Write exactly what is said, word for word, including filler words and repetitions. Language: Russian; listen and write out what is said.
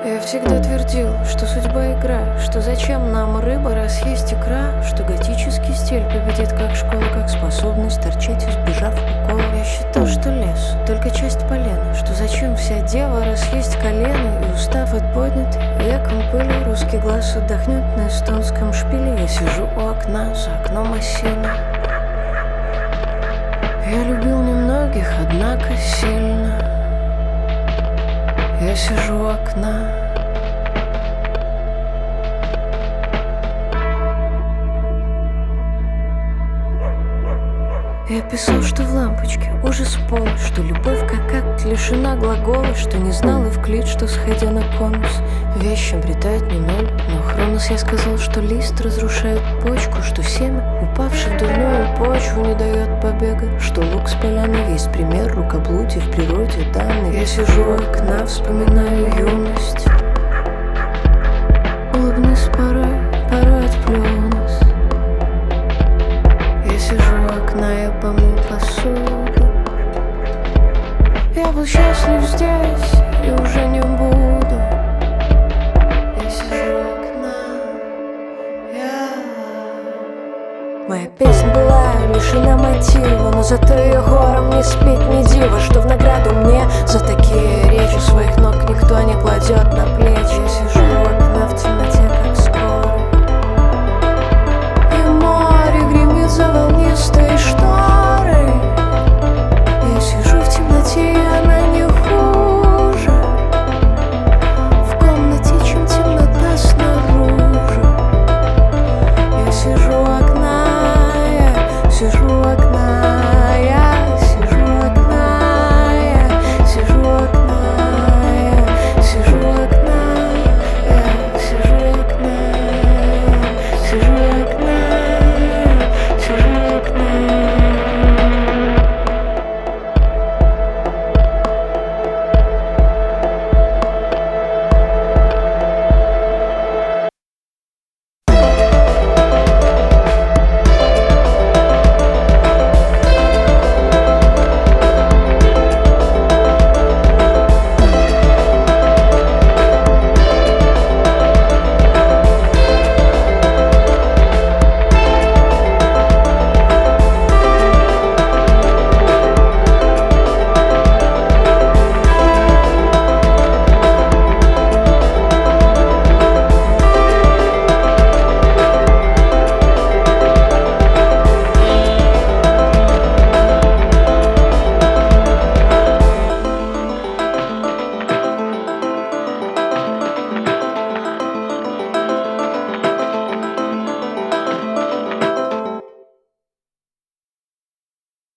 Я всегда твердил, что судьба игра, что зачем нам рыба, раз есть икра, что готический стиль победит как школа, как способность торчать, избежав укола. Я считал, что лес — только часть полена, что зачем вся дева, раз есть колено, и устав от поднятой веком пыли, русский глаз отдохнет на эстонском шпиле. Я сижу у окна, за окном осина. Я любил немногих, однако сильно. Я сижу у окна. Я писал, что в лампочке ужас пола, что любовь как акт лишена глагола, что не знала вклид, что, сходя на конус, вещь обретает не ноль. Но Хронос я сказал, что лист разрушает почку, что семя, упавшее в дурную почву, не дает побега, что лук с поляны есть пример рукоблудия в природе данной. Я сижу у окна, вспоминаю юность. Улыбнусь порой, порой отплюнусь. Я сижу у окна, я помыл посуду. Я был счастлив здесь и уже не буду. Я сижу у окна, я... Моя песня была лишена мотива, но зато ее хором не спеть не диво, что в награду мне за такие речи своих ног никто не кладет на плечи. Я сижу